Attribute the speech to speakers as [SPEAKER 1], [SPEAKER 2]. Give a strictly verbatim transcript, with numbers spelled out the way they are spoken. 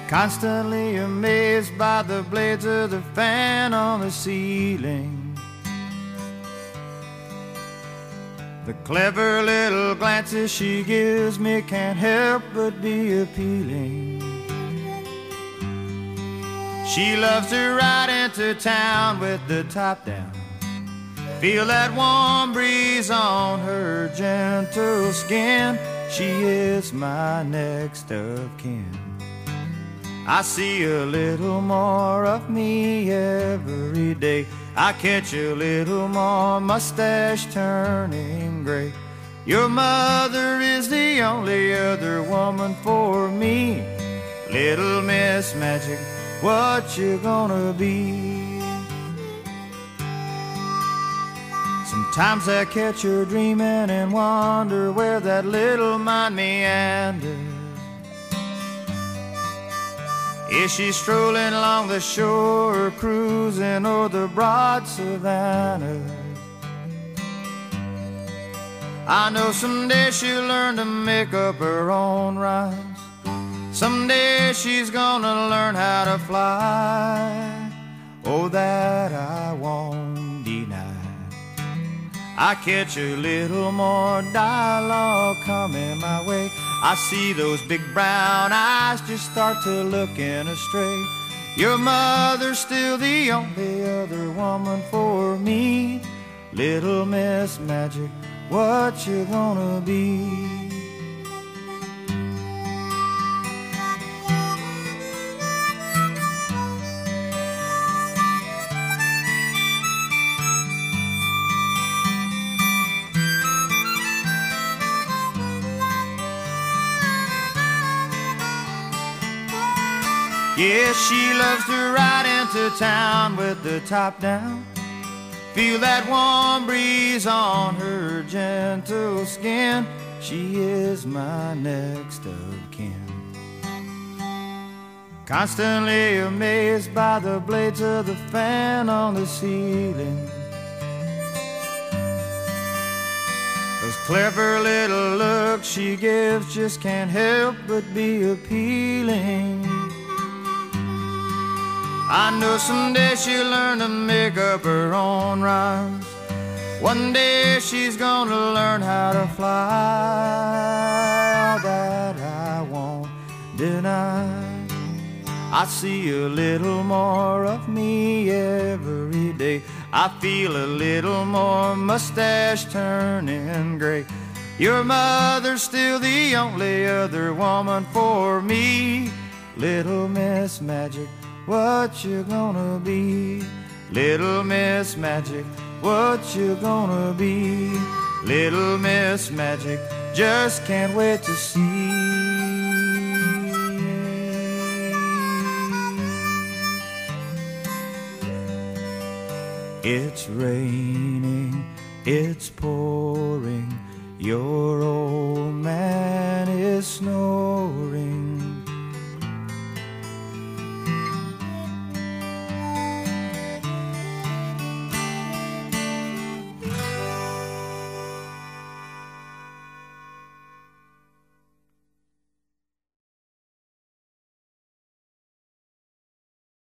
[SPEAKER 1] constantly amazed by the blades of the fan on the ceiling. The clever little glances she gives me can't help but be appealing. She loves to ride into town with the top down, feel that warm breeze on her gentle skin. She is my next of kin. I see a little more of me every day. I catch a little more mustache turning gray. Your mother is the only other woman for me. Little Miss Magic, what you gonna be? Sometimes I catch her dreaming and wonder where that little mind meanders. Is she strolling along the shore or cruising o'er the broad savannas? I know someday she'll learn to make up her own rhymes. Someday she's gonna learn how to fly. Oh, that I won't deny. I catch a little more dialogue coming my way. I see those big brown eyes just start to looking astray. Your mother's still the only other woman for me. Little Miss Magic, what you gonna be? Yes, she loves to ride into town with the top down, feel that warm breeze on her gentle skin. She is my next of kin. Constantly amazed by the blades of the fan on the ceiling. Those clever little looks she gives just can't help but be appealing. I know someday she'll learn to make up her own rhymes. One day she's gonna learn how to fly. That I won't deny. I see a little more of me every day. I feel a little more mustache turning gray. Your mother's still the only other woman for me. Little Miss Magic, what you gonna be? Little Miss Magic, what you gonna be? Little Miss Magic, just can't wait to see. It's raining, it's pouring, your old man is snoring.